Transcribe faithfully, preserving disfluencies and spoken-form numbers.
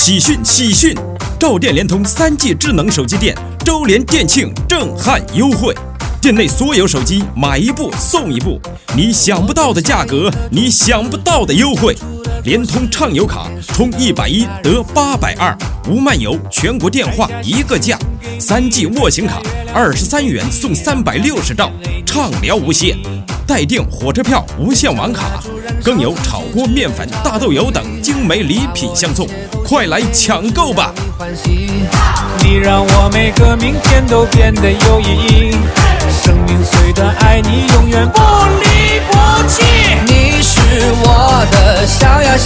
喜讯喜讯！兆电联通三 G 智能手机店周年店庆震撼优惠，店内所有手机买一部送一部，你想不到的价格，你想不到的优惠。联通畅游卡充一百一得八百二，无漫游，全国电话一个价。三 G 卧行卡二十三元送三百六十兆，畅聊无限。待订火车票无限网卡，更有炒锅面粉、大豆油等精美礼品相送，快来抢购吧！ 你让我每个明天都变得有意义，生命虽短，爱你永远不离不弃。 你是我的想要